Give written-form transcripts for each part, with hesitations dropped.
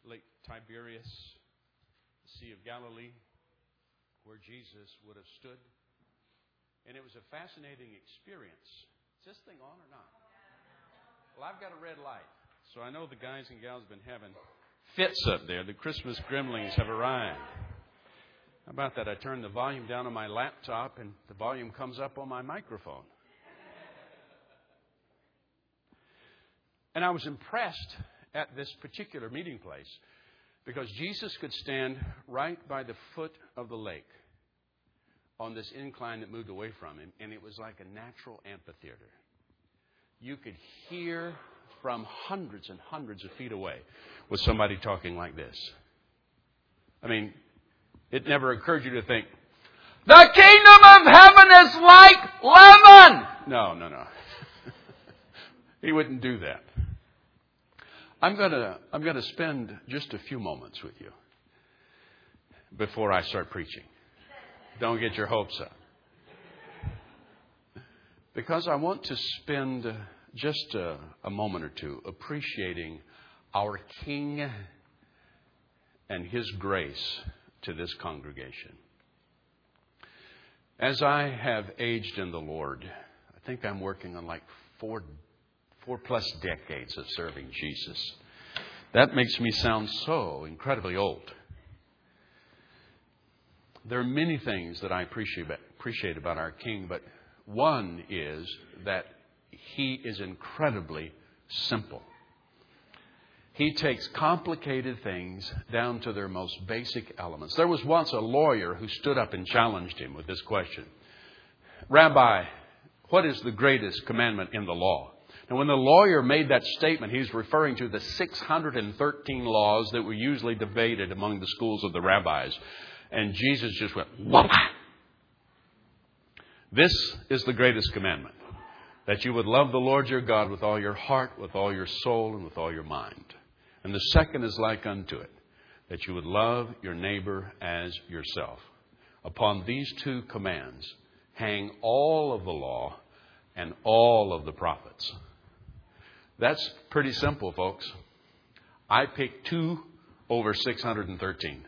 Lake Tiberias, the Sea of Galilee, where Jesus would have stood. And it was a fascinating experience. Is this thing on or not? Well, I've got a red light, so I know the guys and gals have been having fits up there. The Christmas gremlins have arrived. How about that? I turn the volume down on my laptop and the volume comes up on my microphone. And I was impressed at this particular meeting place because Jesus could stand right by the foot of the lake on this incline that moved away from him, and it was like a natural amphitheater. You could hear from hundreds and hundreds of feet away with somebody talking like this. I mean, it never occurred to you to think, the kingdom of heaven is like lemon. No. He wouldn't do that. I'm gonna spend just a few moments with you before I start preaching. Don't get your hopes up. Because I want to spend just a moment or two appreciating our King and His grace to this congregation. As I have aged in the Lord, I think I'm working on like four plus decades of serving Jesus. That makes me sound so incredibly old. There are many things that I appreciate about our King, but one is that He is incredibly simple. He takes complicated things down to their most basic elements. There was once a lawyer who stood up and challenged him with this question. Rabbi, what is the greatest commandment in the law? And when the lawyer made that statement, he's referring to the 613 laws that were usually debated among the schools of the rabbis. And Jesus just went, whoa. This is the greatest commandment, that you would love the Lord your God with all your heart, with all your soul, and with all your mind. And the second is like unto it, that you would love your neighbor as yourself. Upon these two commands hang all of the law and all of the prophets. That's pretty simple, folks. I picked 2 over 613.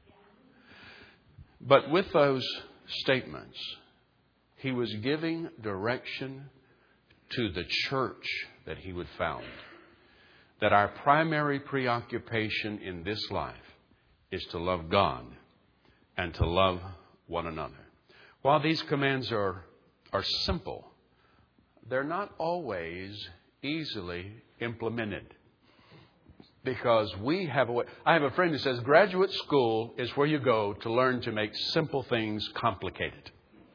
But with those statements, he was giving direction to the church that he would found. That our primary preoccupation in this life is to love God and to love one another. While these commands are simple, they're not always easily implemented. Because I have a friend who says graduate school is where you go to learn to make simple things complicated.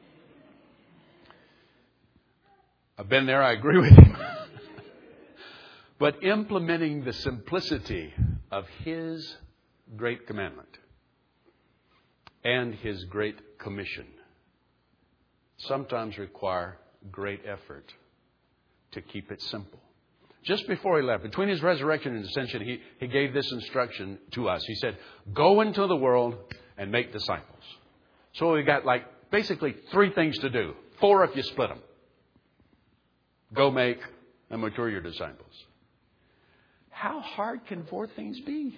I've been there, I agree with him. But implementing the simplicity of His great commandment and His great commission sometimes require great effort to keep it simple. Just before He left, between His resurrection and ascension, He gave this instruction to us. He said, go into the world and make disciples. So we got like basically 3 things to do. 4 if you split them. Go make and mature your disciples. How hard can 4 things be?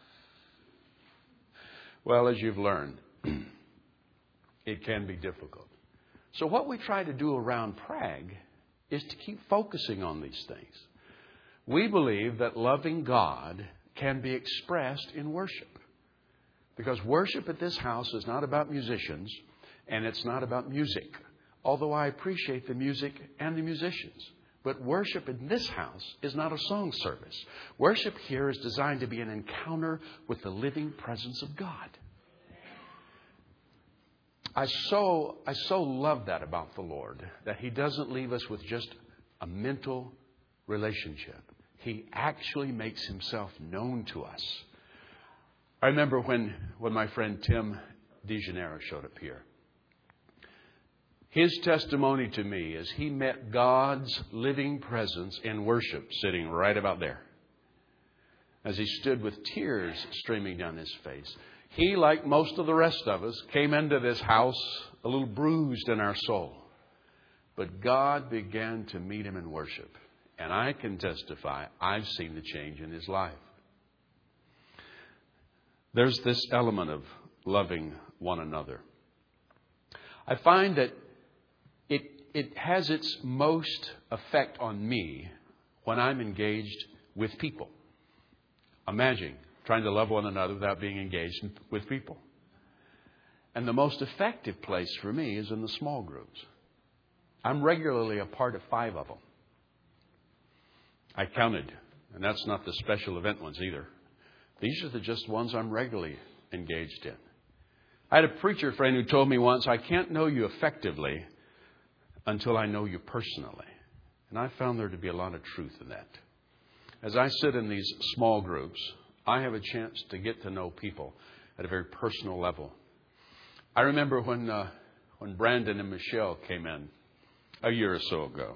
Well, as you've learned, it can be difficult. So what we try to do around Prague is to keep focusing on these things. We believe that loving God can be expressed in worship. Because worship at this house is not about musicians and it's not about music. Although I appreciate the music and the musicians. But worship in this house is not a song service. Worship here is designed to be an encounter with the living presence of God. I so love that about the Lord, that He doesn't leave us with just a mental relationship. He actually makes Himself known to us. I remember when my friend Tim DeGeneres showed up here. His testimony to me is he met God's living presence in worship sitting right about there. As he stood with tears streaming down his face. He, like most of the rest of us, came into this house a little bruised in our soul. But God began to meet him in worship. And I can testify, I've seen the change in his life. there's this element of loving one another. I find that it has its most effect on me when I'm engaged with people. Imagine trying to love one another without being engaged with people. And the most effective place for me is in the small groups. I'm regularly a part of 5 of them. I counted, and that's not the special event ones either. These are the just ones I'm regularly engaged in. I had a preacher friend who told me once, I can't know you effectively until I know you personally. And I found there to be a lot of truth in that. As I sit in these small groups, I have a chance to get to know people at a very personal level. I remember when Brandon and Michelle came in a year or so ago.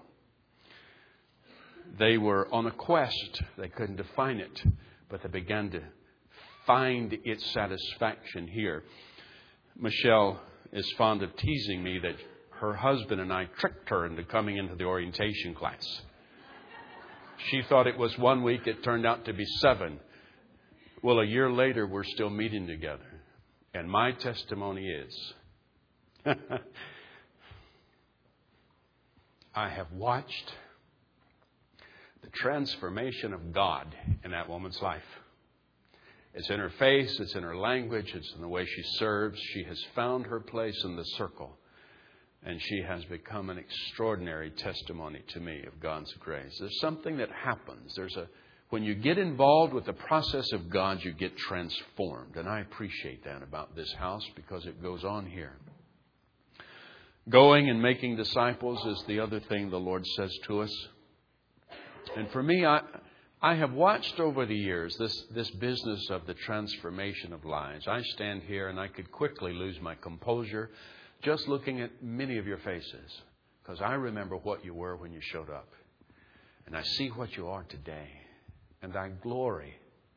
They were on a quest. They couldn't define it, but they began to find its satisfaction here. Michelle is fond of teasing me that her husband and I tricked her into coming into the orientation class. She thought it was 1 week. It turned out to be 7. Well, a year later, we're still meeting together. And my testimony is, I have watched the transformation of God in that woman's life. It's in her face, it's in her language, it's in the way she serves. She has found her place in the circle. And she has become an extraordinary testimony to me of God's grace. There's something that happens. When you get involved with the process of God, you get transformed. And I appreciate that about this house because it goes on here. Going and making disciples is the other thing the Lord says to us. And for me, I have watched over the years this business of the transformation of lives. I stand here and I could quickly lose my composure just looking at many of your faces, because I remember what you were when you showed up. And I see what you are today. And I glory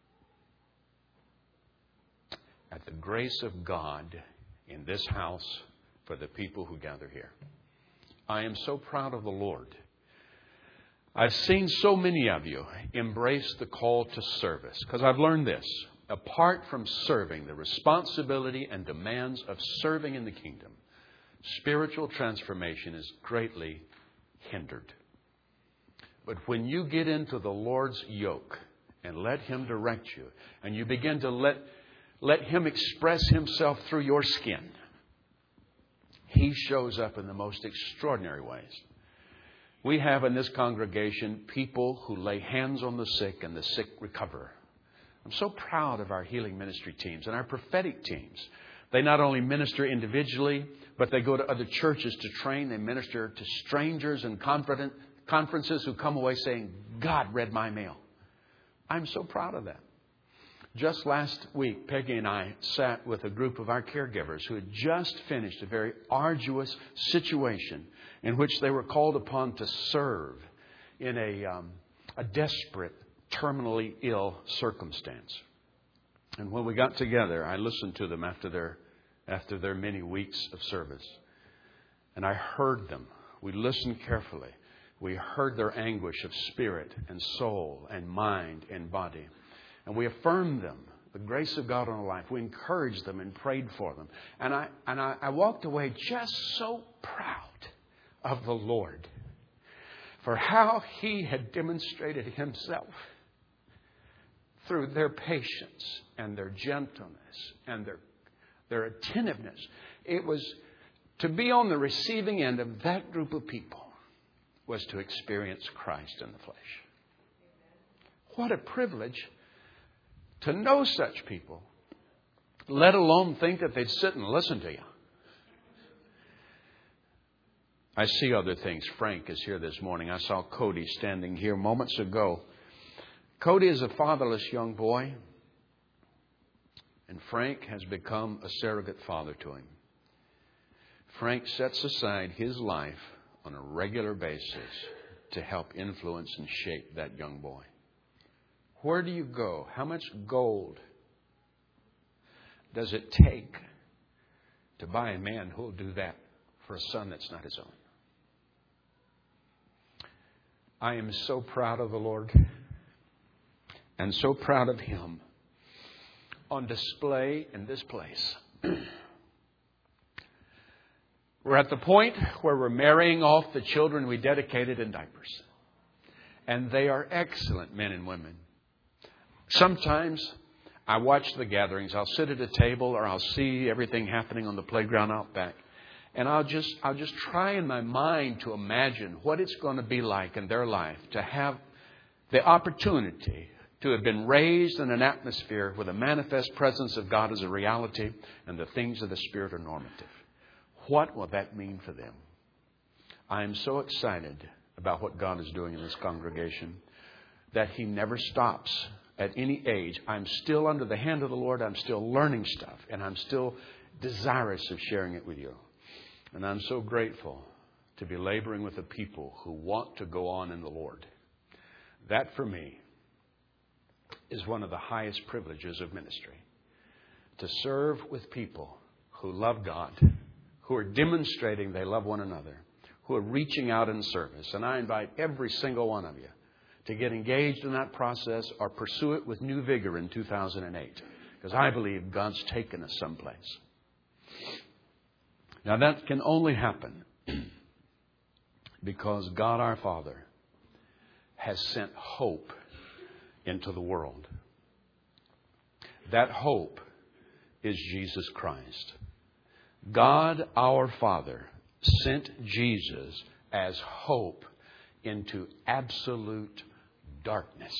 at the grace of God in this house for the people who gather here. I am so proud of the Lord. I've seen so many of you embrace the call to service, because I've learned this. Apart from serving, the responsibility and demands of serving in the kingdom, spiritual transformation is greatly hindered. But when you get into the Lord's yoke and let Him direct you, and you begin to let Him express Himself through your skin, He shows up in the most extraordinary ways. We have in this congregation people who lay hands on the sick and the sick recover. I'm so proud of our healing ministry teams and our prophetic teams. They not only minister individually, but they go to other churches to train. They minister to strangers and conferences who come away saying, God read my mail. I'm so proud of that. Just last week, Peggy and I sat with a group of our caregivers who had just finished a very arduous situation in which they were called upon to serve in a desperate, terminally ill circumstance. And when we got together, I listened to them after their many weeks of service. And I heard them. We listened carefully. We heard their anguish of spirit and soul and mind and body. And we affirmed them, the grace of God on their life. We encouraged them and prayed for them. And I walked away just so proud of the Lord for how He had demonstrated Himself through their patience and their gentleness and their attentiveness. It was to be on the receiving end of that group of people was to experience Christ in the flesh. What a privilege to know such people, let alone think that they'd sit and listen to you. I see other things. Frank is here this morning. I saw Cody standing here moments ago. Cody is a fatherless young boy, and Frank has become a surrogate father to him. Frank sets aside his life on a regular basis to help influence and shape that young boy. Where do you go? How much gold does it take to buy a man who will do that for a son that's not his own? I am so proud of the Lord and so proud of Him on display in this place. We're at the point where we're marrying off the children we dedicated in diapers. And they are excellent men and women. Sometimes I watch the gatherings. I'll sit at a table or I'll see everything happening on the playground out back. And I'll just try in my mind to imagine what it's going to be like in their life to have the opportunity to have been raised in an atmosphere where the manifest presence of God is a reality and the things of the Spirit are normative. What will that mean for them? I am so excited about what God is doing in this congregation that He never stops at any age. I'm still under the hand of the Lord. I'm still learning stuff. And I'm still desirous of sharing it with you. And I'm so grateful to be laboring with a people who want to go on in the Lord. That for me is one of the highest privileges of ministry. To serve with people who love God, who are demonstrating they love one another, who are reaching out in service. And I invite every single one of you to get engaged in that process or pursue it with new vigor in 2008. Because I believe God's taken us someplace. Now that can only happen because God our Father has sent hope into the world. That hope is Jesus Christ. God our Father sent Jesus as hope into absolute darkness.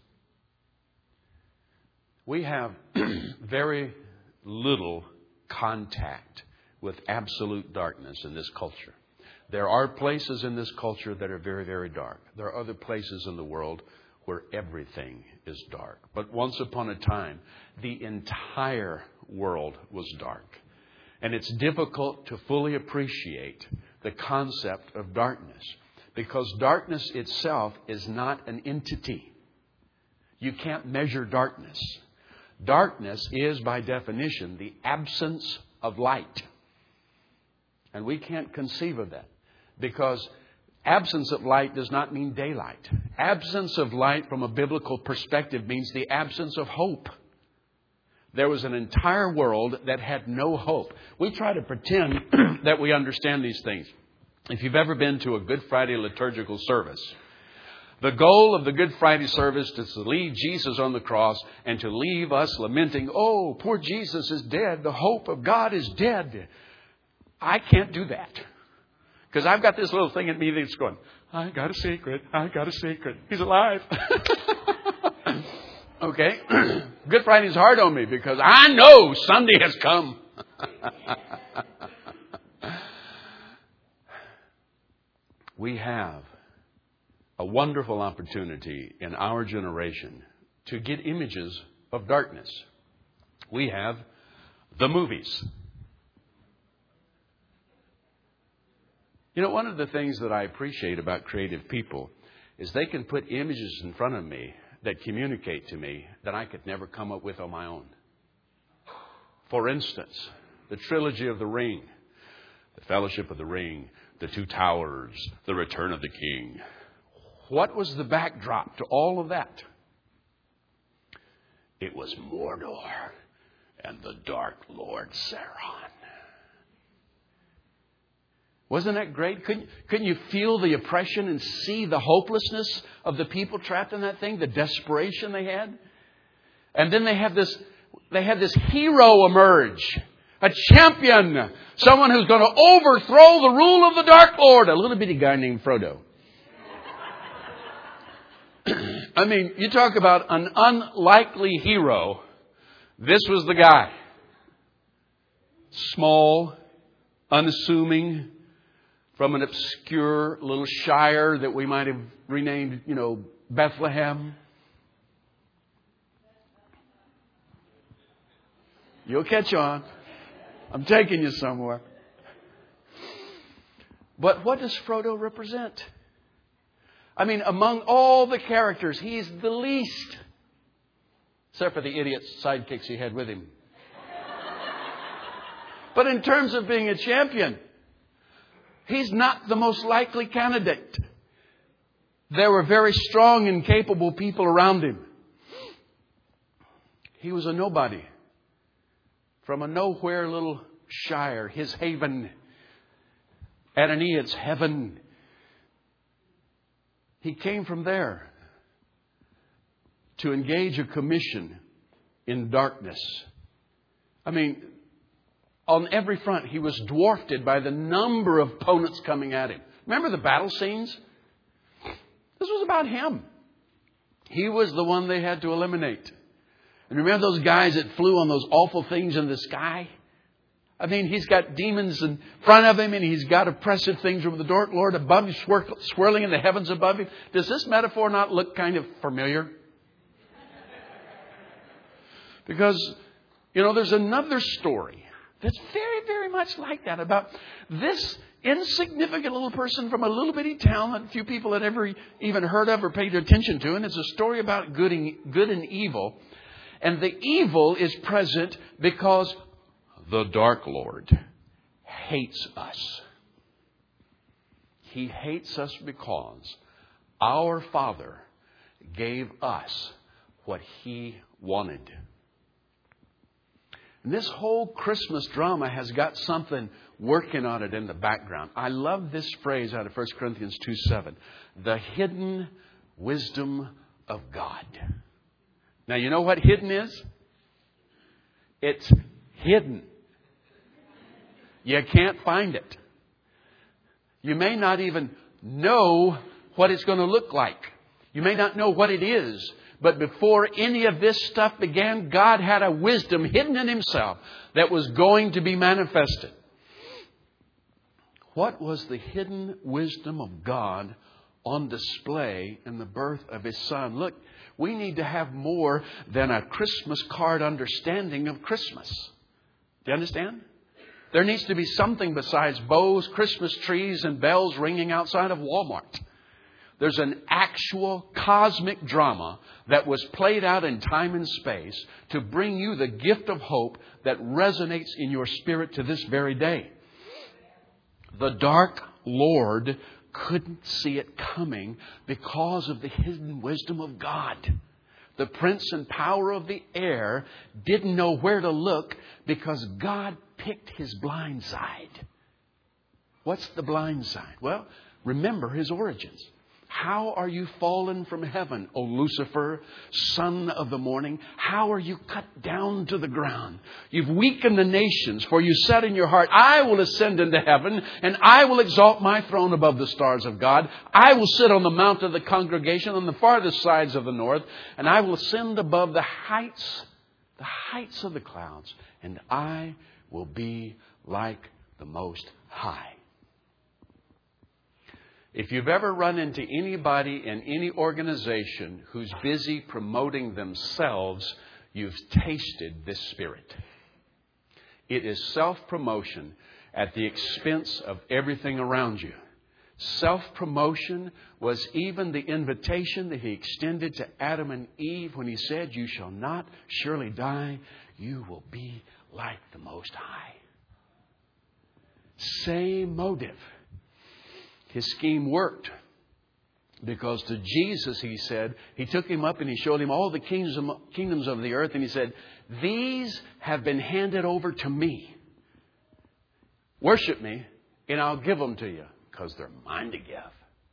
We have very little contact with absolute darkness in this culture. There are places in this culture that are very, very dark. There are other places in the world where everything is dark. But once upon a time, the entire world was dark. And it's difficult to fully appreciate the concept of darkness because darkness itself is not an entity. You can't measure darkness. Darkness is, by definition, the absence of light. And we can't conceive of that because absence of light does not mean daylight. Absence of light from a biblical perspective means the absence of hope. There was an entire world that had no hope. We try to pretend that we understand these things. If you've ever been to a Good Friday liturgical service, the goal of the Good Friday service is to leave Jesus on the cross and to leave us lamenting, oh, poor Jesus is dead. The hope of God is dead. I can't do that. Because I've got this little thing in me that's going, I got a secret. I got a secret. He's alive. Okay. Good Friday's hard on me because I know Sunday has come. We have a wonderful opportunity in our generation to get images of darkness. We have the movies. You know, one of the things that I appreciate about creative people is they can put images in front of me that communicate to me that I could never come up with on my own. For instance, the trilogy of the Ring, the Fellowship of the Ring, the Two Towers, the Return of the King. What was the backdrop to all of that? It was Mordor and the Dark Lord Sauron. Wasn't that great? Couldn't you feel the oppression and see the hopelessness of the people trapped in that thing? The desperation they had? And then they had this hero emerge. A champion. Someone who's going to overthrow the rule of the Dark Lord. A little bitty guy named Frodo. I mean, you talk about an unlikely hero. This was the guy. Small, unassuming, from an obscure little shire that we might have renamed, Bethlehem. You'll catch on. I'm taking you somewhere. But what does Frodo represent? I mean, among all the characters, he's the least. Except for the idiot sidekicks he had with him. But in terms of being a champion, he's not the most likely candidate. There were very strong and capable people around him. He was a nobody from a nowhere little shire, his haven, Adonia's heaven. He came from there to engage a commission in darkness. I mean, on every front, he was dwarfed by the number of opponents coming at him. Remember the battle scenes? This was about him. He was the one they had to eliminate. And remember those guys that flew on those awful things in the sky? I mean, he's got demons in front of him, and he's got oppressive things from the dark Lord above him, swirling in the heavens above him. Does this metaphor not look kind of familiar? Because, there's another story that's very, very much like that about this insignificant little person from a little bitty town that few people had ever even heard of or paid attention to. And it's a story about good and evil. And the evil is present because the Dark Lord hates us. He hates us because our Father gave us what He wanted. And this whole Christmas drama has got something working on it in the background. I love this phrase out of 1 Corinthians 2:7. The hidden wisdom of God. Now, you know what hidden is? It's hidden. You can't find it. You may not even know what it's going to look like. You may not know what it is. But before any of this stuff began, God had a wisdom hidden in Himself that was going to be manifested. What was the hidden wisdom of God on display in the birth of His Son? Look, we need to have more than a Christmas card understanding of Christmas. Do you understand? There needs to be something besides bows, Christmas trees, and bells ringing outside of Walmart. There's an actual cosmic drama that was played out in time and space to bring you the gift of hope that resonates in your spirit to this very day. The Dark Lord couldn't see it coming because of the hidden wisdom of God. The prince and power of the air didn't know where to look because God picked His blind side. What's the blind side? Well, remember His origins. How are you fallen from heaven, O Lucifer, son of the morning? How are you cut down to the ground? You've weakened the nations, for you said in your heart, I will ascend into heaven, and I will exalt my throne above the stars of God. I will sit on the mount of the congregation on the farthest sides of the north, and I will ascend above the heights of the clouds, and I will be like the Most High. If you've ever run into anybody in any organization who's busy promoting themselves, you've tasted this spirit. It is self-promotion at the expense of everything around you. Self-promotion was even the invitation that He extended to Adam and Eve when He said, you shall not surely die. You will be like the Most High. Same motive. His scheme worked because to Jesus, He said, He took Him up and He showed Him all the kingdoms of the earth. And He said, these have been handed over to me. Worship me and I'll give them to you because they're mine to give.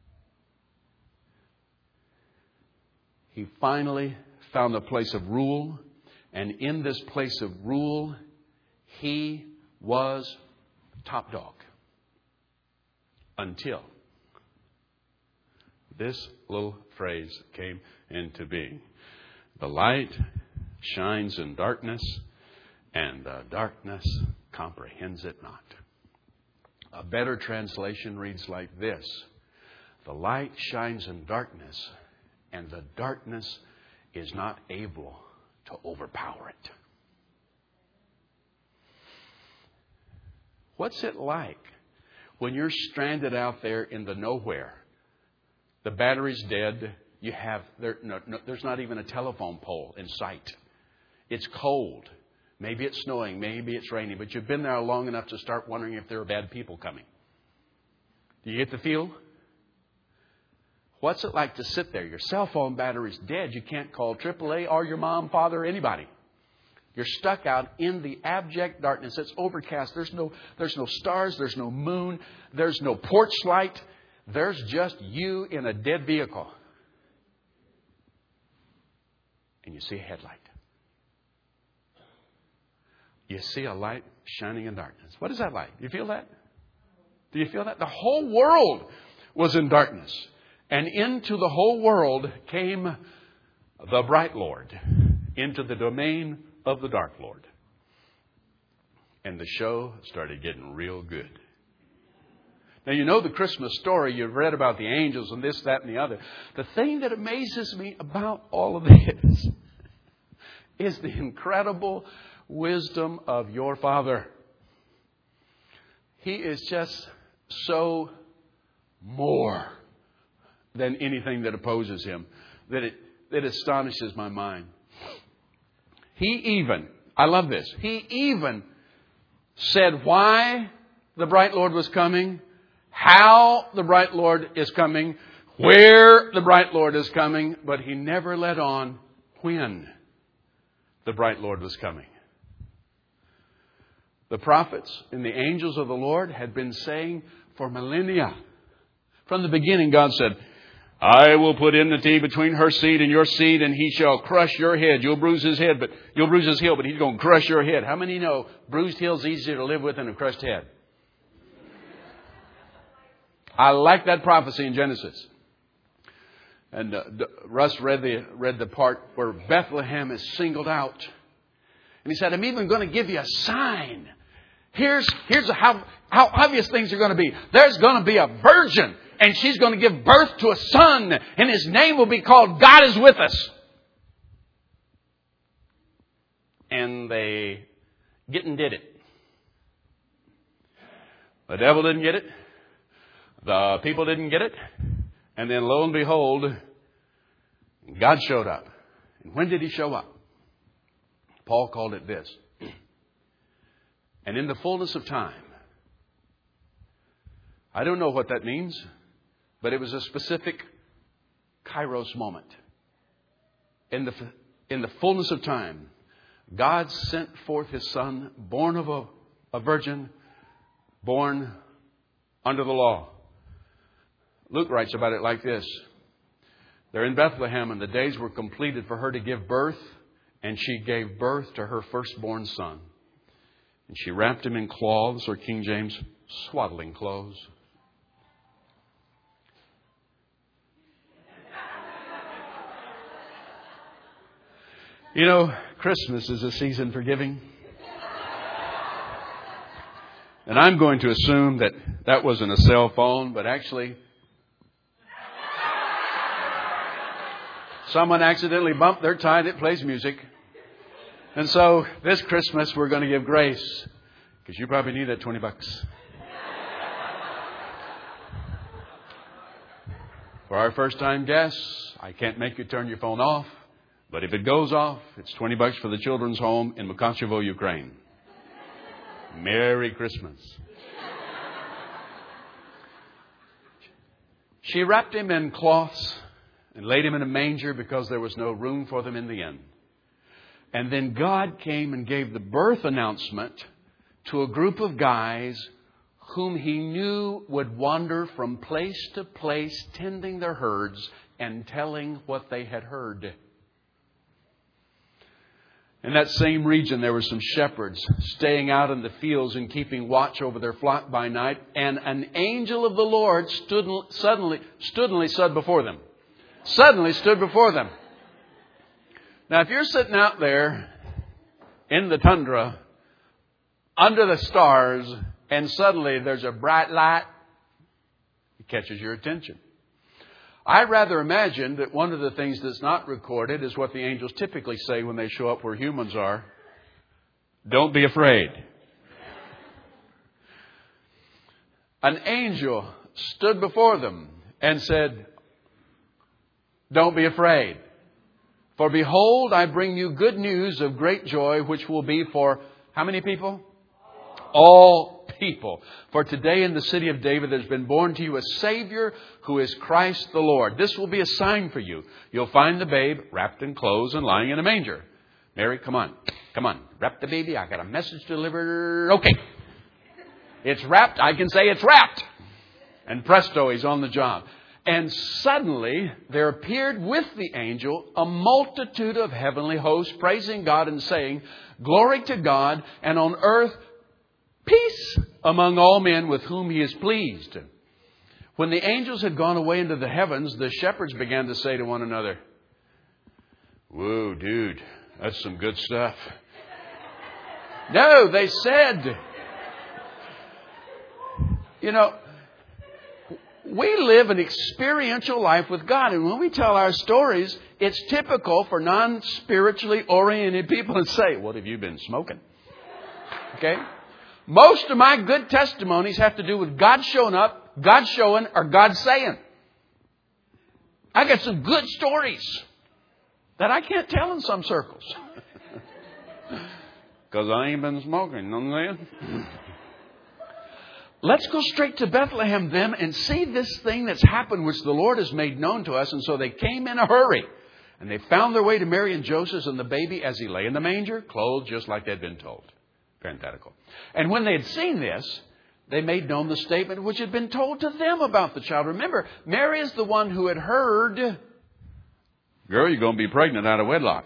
He finally found a place of rule. And in this place of rule, He was top dog. Until this little phrase came into being. The light shines in darkness, and the darkness comprehends it not. A better translation reads like this. The light shines in darkness, and the darkness is not able to overpower it. What's it like when you're stranded out there in the nowhere? The battery's dead. There's not even a telephone pole in sight. It's cold. Maybe it's snowing. Maybe it's raining. But you've been there long enough to start wondering if there are bad people coming. Do you get the feel? What's it like to sit there? Your cell phone battery's dead. You can't call AAA or your mom, father, or anybody. You're stuck out in the abject darkness. It's overcast. There's no stars. There's no moon. There's no porch light. There's just you in a dead vehicle. And you see a headlight. You see a light shining in darkness. What is that like? Do you feel that? Do you feel that? The whole world was in darkness. And into the whole world came the bright Lord. Into the domain of the dark Lord. And the show started getting real good. Now, you know the Christmas story. You've read about the angels and this, that, and the other. The thing that amazes me about all of this is the incredible wisdom of your Father. He is just so more than anything that opposes Him that it astonishes my mind. I love this, He even said why the bright Lord was coming, how the bright Lord is coming, where the bright Lord is coming, but He never let on when the bright Lord was coming. The prophets and the angels of the Lord had been saying for millennia. From the beginning, God said, I will put enmity between her seed and your seed, and he shall crush your head. You'll bruise his heel, but he's going to crush your head. How many know bruised heel is easier to live with than a crushed head? I like that prophecy in Genesis. And Russ read the part where Bethlehem is singled out. And he said, I'm even going to give you a sign. Here's how obvious things are going to be. There's going to be a virgin, and she's going to give birth to a son, and his name will be called God is with us. And they did it. The devil didn't get it. The people didn't get it. And then lo and behold, God showed up. And when did He show up? Paul called it this. And in the fullness of time. I don't know what that means, but it was a specific Kairos moment. In the fullness of time, God sent forth His Son, born of a virgin, born under the law. Luke writes about it like this. They're in Bethlehem, and the days were completed for her to give birth, and she gave birth to her firstborn son. And she wrapped him in cloths, or King James, swaddling clothes. You know, Christmas is a season for giving. And I'm going to assume that wasn't a cell phone, but actually someone accidentally bumped their tie that plays music. And so this Christmas we're going to give grace. Because you probably need that $20. For our first time guests, I can't make you turn your phone off. But if it goes off, it's $20 for the children's home in Mukachevo, Ukraine. Merry Christmas. She wrapped him in cloths and laid him in a manger because there was no room for them in the inn. And then God came and gave the birth announcement to a group of guys whom He knew would wander from place to place, tending their herds and telling what they had heard. In that same region, there were some shepherds staying out in the fields and keeping watch over their flock by night. And an angel of the Lord suddenly stood before them. Suddenly stood before them. Now, if you're sitting out there in the tundra, under the stars, and suddenly there's a bright light, it catches your attention. I rather imagine that one of the things that's not recorded is what the angels typically say when they show up where humans are. Don't be afraid. An angel stood before them and said, don't be afraid. For behold, I bring you good news of great joy, which will be for how many people? All people. For today in the city of David there's been born to you a Savior who is Christ the Lord. This will be a sign for you. You'll find the babe wrapped in clothes and lying in a manger. Mary, come on. Come on. Wrap the baby. I got a message to deliver. Okay. It's wrapped. I can say it's wrapped. And presto, he's on the job. And suddenly there appeared with the angel a multitude of heavenly hosts praising God and saying, "Glory to God, and on earth peace among all men with whom he is pleased." When the angels had gone away into the heavens, the shepherds began to say to one another, "Whoa, dude, that's some good stuff." No, they said, we live an experiential life with God. And when we tell our stories, it's typical for non-spiritually oriented people to say, "What have you been smoking?" Okay? Most of my good testimonies have to do with God showing up, God showing, or God saying. I got some good stories that I can't tell in some circles. Because I ain't been smoking, you know what I'm saying? Let's go straight to Bethlehem then and see this thing that's happened, which the Lord has made known to us. And so they came in a hurry. And they found their way to Mary and Joseph and the baby as he lay in the manger, clothed just like they'd been told. Parenthetical. And when they had seen this, they made known the statement which had been told to them about the child. Remember, Mary is the one who had heard, "Girl, you're going to be pregnant out of wedlock."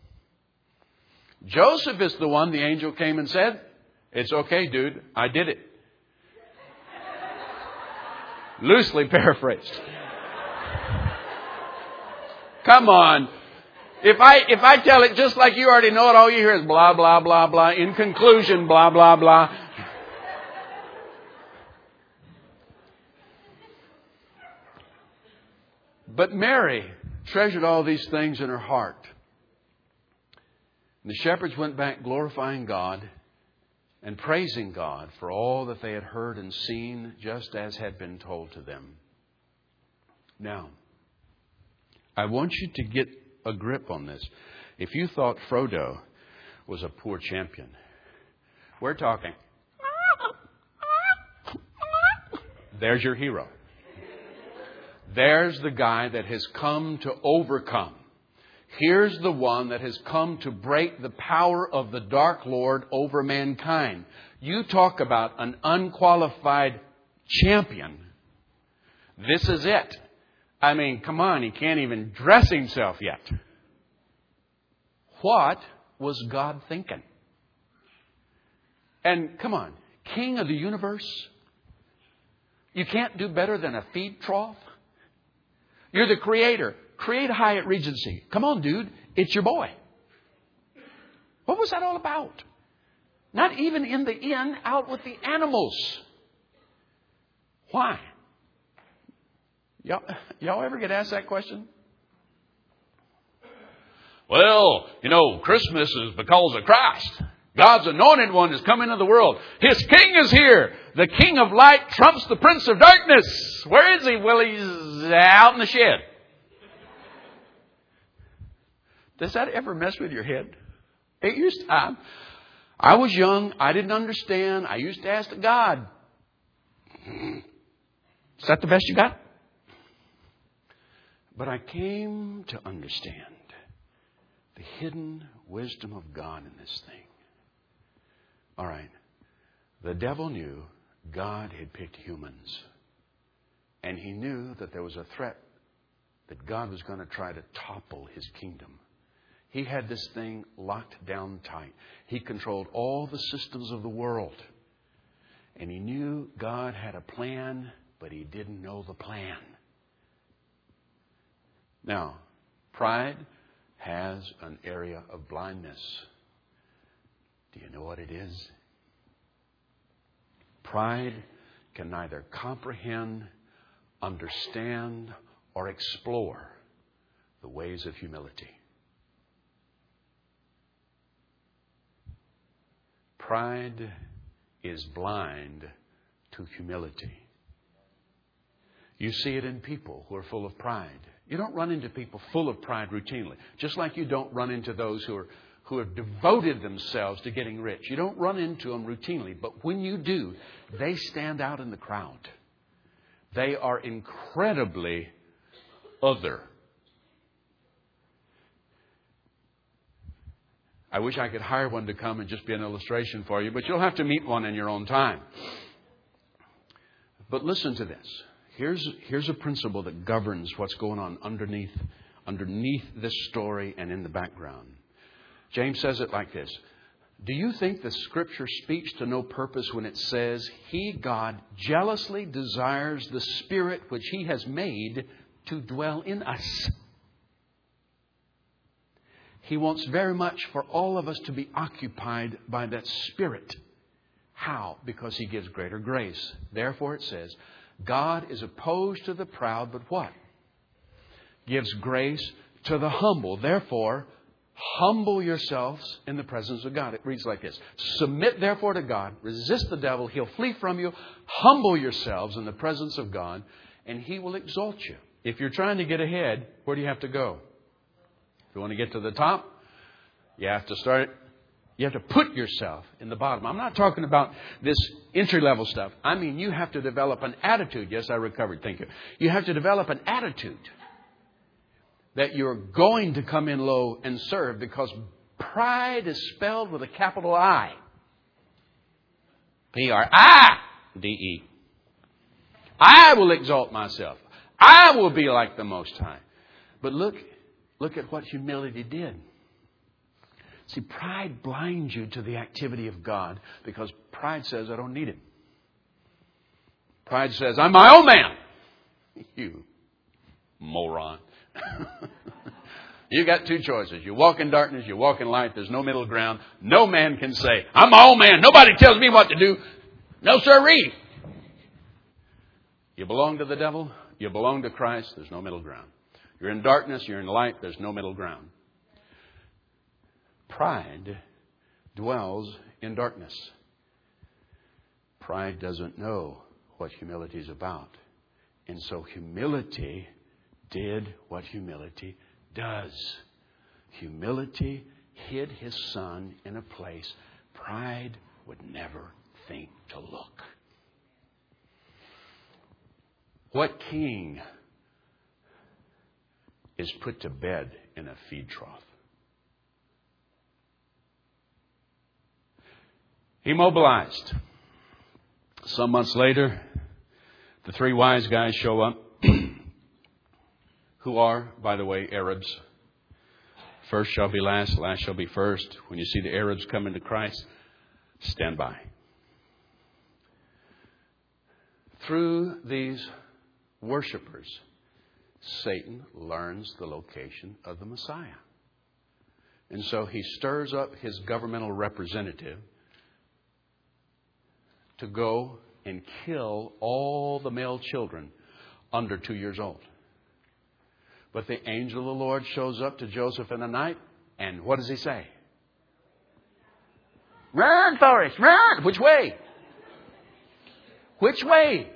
Joseph is the one the angel came and said, "It's okay, dude. I did it." Loosely paraphrased. Come on. If I tell it just like you already know it, all you hear is blah, blah, blah, blah. In conclusion, blah, blah, blah. But Mary treasured all these things in her heart. And the shepherds went back glorifying God and praising God for all that they had heard and seen, just as had been told to them. Now, I want you to get a grip on this. If you thought Frodo was a poor champion, we're talking, there's your hero. There's the guy that has come to overcome. Here's the one that has come to break the power of the Dark Lord over mankind. You talk about an unqualified champion. This is it. I mean, come on, he can't even dress himself yet. What was God thinking? And come on, King of the universe, you can't do better than a feed trough? You're the creator. Create a Hyatt Regency. Come on, dude. It's your boy. What was that all about? Not even in the inn, out with the animals. Why? Y'all ever get asked that question? Well, Christmas is because of Christ. God's anointed one has come into the world. His king is here. The king of light trumps the prince of darkness. Where is he? Well, he's out in the shed. Does that ever mess with your head? It used to. I was young. I didn't understand. I used to ask God, "Is that the best you got?" But I came to understand the hidden wisdom of God in this thing. All right. The devil knew God had picked humans. And he knew that there was a threat that God was going to try to topple his kingdom. He had this thing locked down tight. He controlled all the systems of the world. And he knew God had a plan, but he didn't know the plan. Now, pride has an area of blindness. Do you know what it is? Pride can neither comprehend, understand, or explore the ways of humility. Pride is blind to humility. You see it in people who are full of pride. You don't run into people full of pride routinely. Just like you don't run into those who have devoted themselves to getting rich. You don't run into them routinely. But when you do, they stand out in the crowd. They are incredibly other. I wish I could hire one to come and just be an illustration for you, but you'll have to meet one in your own time. But listen to this. Here's a principle that governs what's going on underneath this story and in the background. James says it like this. Do you think the Scripture speaks to no purpose when it says, He, God, jealously desires the Spirit which He has made to dwell in us? He wants very much for all of us to be occupied by that Spirit. How? Because He gives greater grace. Therefore it says, God is opposed to the proud, but what? Gives grace to the humble. Therefore, humble yourselves in the presence of God. It reads like this. Submit therefore to God. Resist the devil. He'll flee from you. Humble yourselves in the presence of God, and He will exalt you. If you're trying to get ahead, where do you have to go? If you want to get to the top, you have to start. You have to put yourself in the bottom. I'm not talking about this entry-level stuff. I mean, you have to develop an attitude. Yes, I recovered. Thank you. You have to develop an attitude that you're going to come in low and serve, because pride is spelled with a capital I. P-R-I-D-E. I will exalt myself. I will be like the Most High. But look at what humility did. See, pride blinds you to the activity of God, because pride says, I don't need Him. Pride says, I'm my own man. You moron. You got two choices. You walk in darkness, you walk in light. There's no middle ground. No man can say, I'm my own man. Nobody tells me what to do. No, sirree. You belong to the devil. You belong to Christ. There's no middle ground. You're in darkness. You're in light. There's no middle ground. Pride dwells in darkness. Pride doesn't know what humility is about. And so humility did what humility does. Humility hid His Son in a place pride would never think to look. What king is put to bed in a feed trough? He mobilized. Some months later, the three wise guys show up, who are, by the way, Arabs. First shall be last, last shall be first. When you see the Arabs come into Christ, stand by. Through these worshipers, Satan learns the location of the Messiah. And so he stirs up his governmental representative to go and kill all the male children under 2 years old. But the angel of the Lord shows up to Joseph in the night, and what does he say? Run, Forrest, run! Which way? Which way?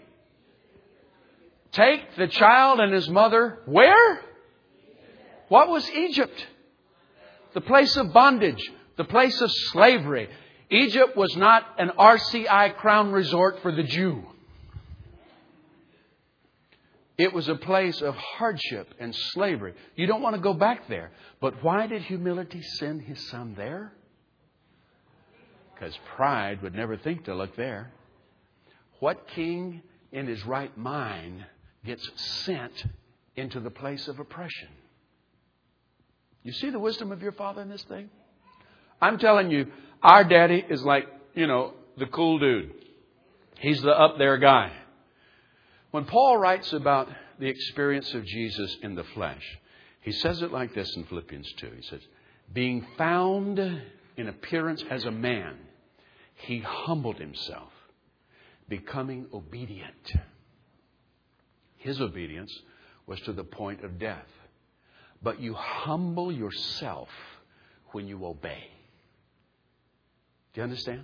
Take the child and his mother where? What was Egypt? The place of bondage, the place of slavery. Egypt was not an RCI Crown Resort for the Jew. It was a place of hardship and slavery. You don't want to go back there. But why did humility send His Son there? Because pride would never think to look there. What king in his right mind gets sent into the place of oppression? You see the wisdom of your Father in this thing? I'm telling you, our daddy is like, the cool dude. He's the up there guy. When Paul writes about the experience of Jesus in the flesh, he says it like this in Philippians 2. He says, being found in appearance as a man, He humbled Himself, becoming obedient. His obedience was to the point of death. But you humble yourself when you obey. Do you understand?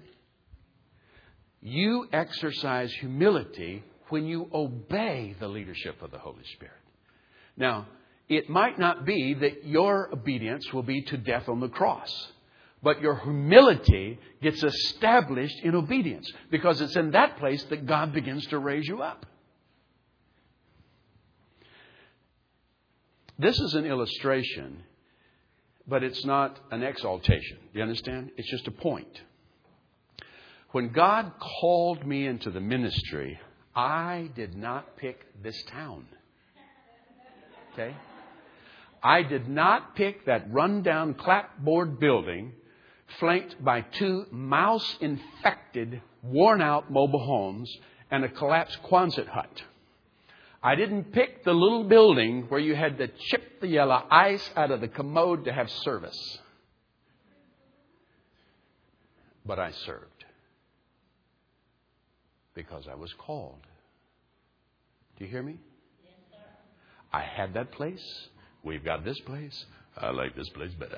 You exercise humility when you obey the leadership of the Holy Spirit. Now, it might not be that your obedience will be to death on the cross, but your humility gets established in obedience, because it's in that place that God begins to raise you up. This is an illustration but it's not an exaltation. Do you understand? It's just a point. When God called me into the ministry, I did not pick this town. Okay? I did not pick that rundown clapboard building flanked by 2 mouse-infected, worn-out mobile homes and a collapsed Quonset hut. I didn't pick the little building where you had to chip the yellow ice out of the commode to have service. But I served because I was called. Do you hear me? Yes, sir. I had that place. We've got this place. I like this place better.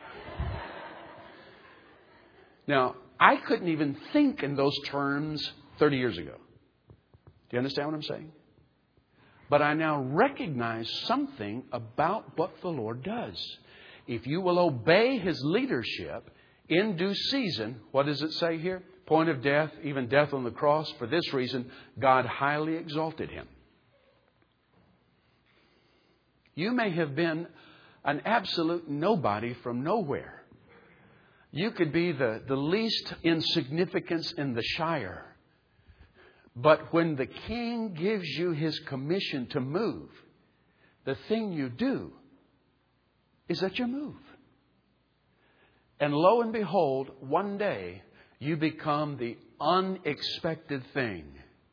Now, I couldn't even think in those terms 30 years ago. Do you understand what I'm saying? But I now recognize something about what the Lord does. If you will obey His leadership in due season, what does it say here? Point of death, even death on the cross. For this reason, God highly exalted Him. You may have been an absolute nobody from nowhere. You could be the least insignificance in the shire. But when the King gives you His commission to move, the thing you do is that you move. And lo and behold, one day you become the unexpected thing.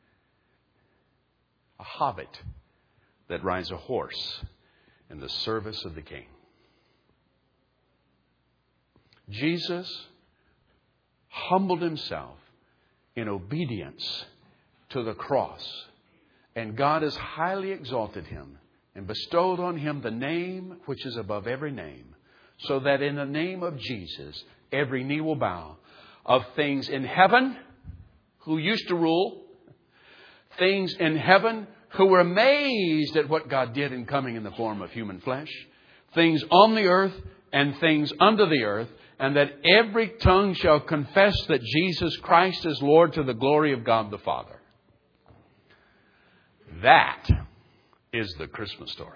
A hobbit that rides a horse in the service of the King. Jesus humbled Himself in obedience to the cross. And God has highly exalted Him and bestowed on Him the name which is above every name, so that in the name of Jesus, every knee will bow, of things in heaven, who used to rule, things in heaven, who were amazed at what God did in coming in the form of human flesh, things on the earth and things under the earth, and that every tongue shall confess that Jesus Christ is Lord, to the glory of God the Father. That is the Christmas story.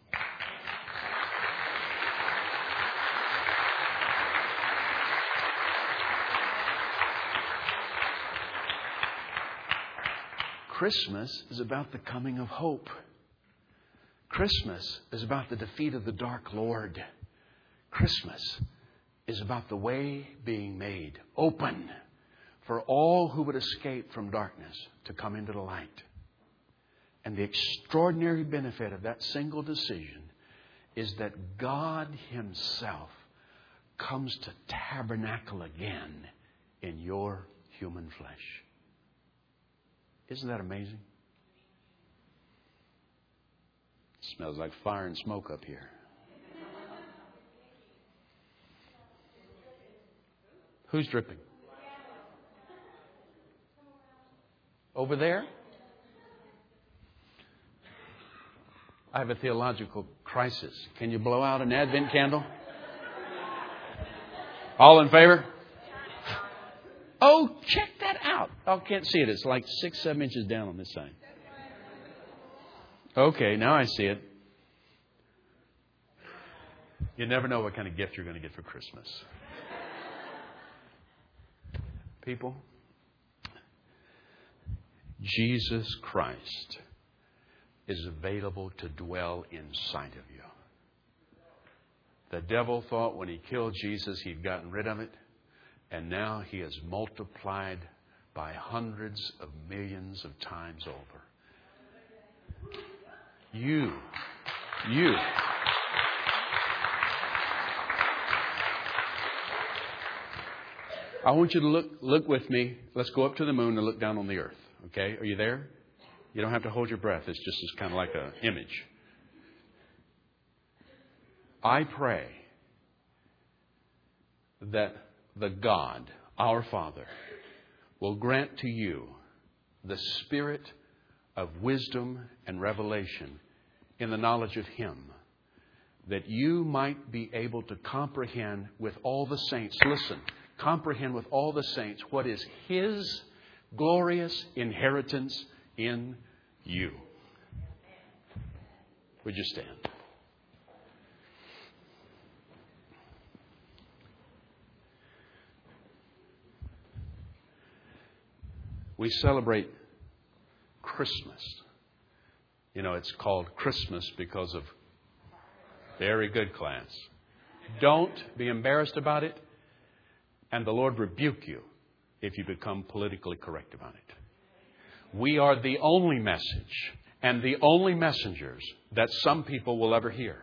Christmas is about the coming of hope. Christmas is about the defeat of the dark lord. Christmas is about the way being made open for all who would escape from darkness to come into the light. And the extraordinary benefit of that single decision is that God Himself comes to tabernacle again in your human flesh. Isn't that amazing? It smells like fire and smoke up here. Who's dripping? Over there? I have a theological crisis. Can you blow out an Advent candle? All in favor? Oh, check that out. Oh, can't see it. It's like 6-7 inches down on this side. Okay, now I see it. You never know what kind of gift you're going to get for Christmas. People, Jesus Christ is available to dwell inside of you. The devil thought when he killed Jesus he'd gotten rid of it. And now He has multiplied by hundreds of millions of times over. You. I want you to look with me. Let's go up to the moon and look down on the earth. Okay? Are you there? You don't have to hold your breath. It's just kind of like an image. I pray that the God, our Father, will grant to you the spirit of wisdom and revelation in the knowledge of Him, that you might be able to comprehend with all the saints, comprehend with all the saints what is His glorious inheritance in you. Would you stand? We celebrate Christmas. You know, it's called Christmas because of very good class. Don't be embarrassed about it, and the Lord rebuke you if you become politically correct about it. We are the only message and the only messengers that some people will ever hear.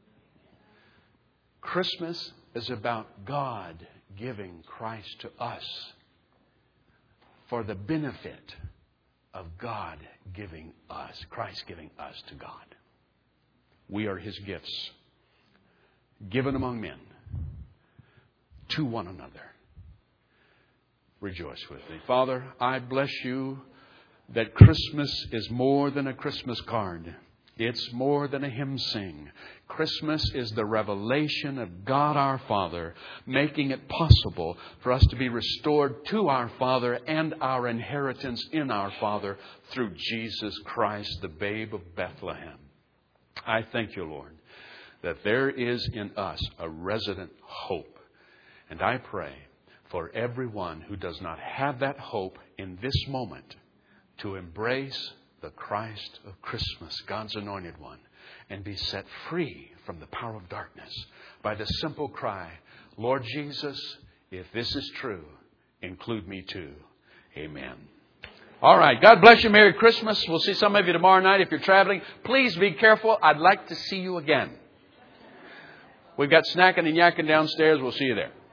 Christmas is about God giving Christ to us for the benefit of God giving us, Christ giving us to God. We are His gifts, given among men to one another. Rejoice with me. Father, I bless you that Christmas is more than a Christmas card. It's more than a hymn sing. Christmas is the revelation of God our Father, making it possible for us to be restored to our Father and our inheritance in our Father through Jesus Christ, the babe of Bethlehem. I thank you, Lord, that there is in us a resident hope. And I pray for everyone who does not have that hope in this moment to embrace the Christ of Christmas, God's anointed one, and be set free from the power of darkness by the simple cry, Lord Jesus, if this is true, include me too. Amen. All right. God bless you. Merry Christmas. We'll see some of you tomorrow night. If you're traveling, please be careful. I'd like to see you again. We've got snacking and yakking downstairs. We'll see you there.